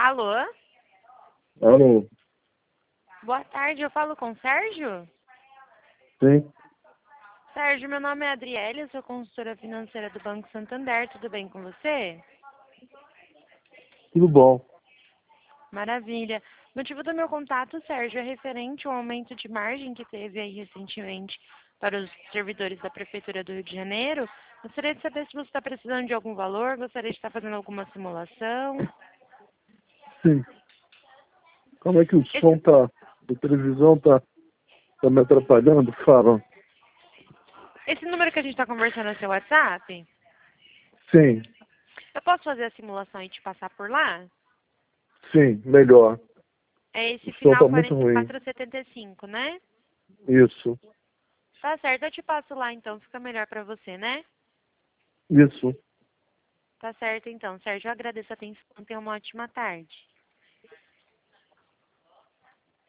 Alô? Alô? Boa tarde, eu falo com o Sérgio? Sim, Sérgio, meu nome é Adriele, eu sou consultora financeira do Banco Santander, tudo bem com você? tudo bom. Maravilha. O motivo do meu contato, Sérgio, é referente ao aumento de margem que teve aí recentemente para os servidores da Prefeitura do Rio de Janeiro. Gostaria de saber se você está precisando de algum valor, gostaria de estar fazendo alguma simulação. Sim. Como é que o som da televisão tá me atrapalhando? Fala. Esse número que a gente está conversando é seu WhatsApp? Sim, Eu posso fazer a simulação e te passar por lá? sim, melhor. É O esse som final tá muito ruim. 4475, né? Isso, Tá certo, eu te passo lá então, fica melhor pra você, né? isso. Tá certo então, Sérgio, eu agradeço a atenção, tenha uma ótima tarde.